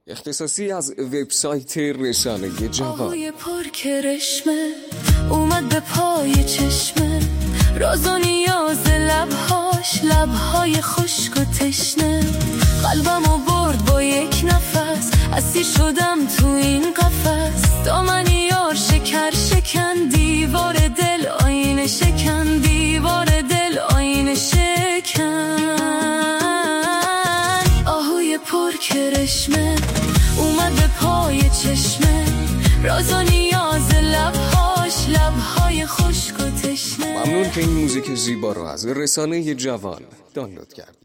اختصاصی از وبسایت رسانه جوان. آهوی پر کرشمه اومد به پای چشمه، راز و نیاز لبهاش، لبهای خشک و تشنه. قلبمو برد با یک نفس، اسیر شدم تو این قفس. دامن یار شکر شکن، دیوار دل آینه شکن، دیوار دل آینه شکن. آهوی پر کرشمه اومد به پای چشمه، راز و نیاز لبهاش، لبهای خشک و تشنه. ممنون که این موزیک زیبا رو از رسانه جوان دانلود کرد.